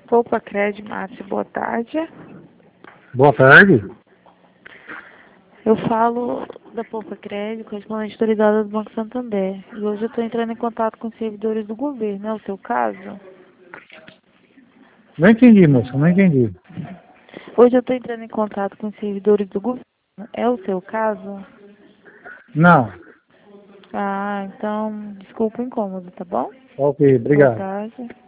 Poupa Cred, Márcia, boa tarde. Boa tarde. Eu falo da Poupa Cred, correspondente autorizada do Banco Santander. E hoje eu estou entrando em contato com os servidores do governo, é o seu caso? Não entendi, moça, não entendi. Hoje eu estou entrando em contato com os servidores do governo, é o seu caso? Não. Ah, então, desculpa o incômodo, tá bom? Ok, Boa obrigado. tarde.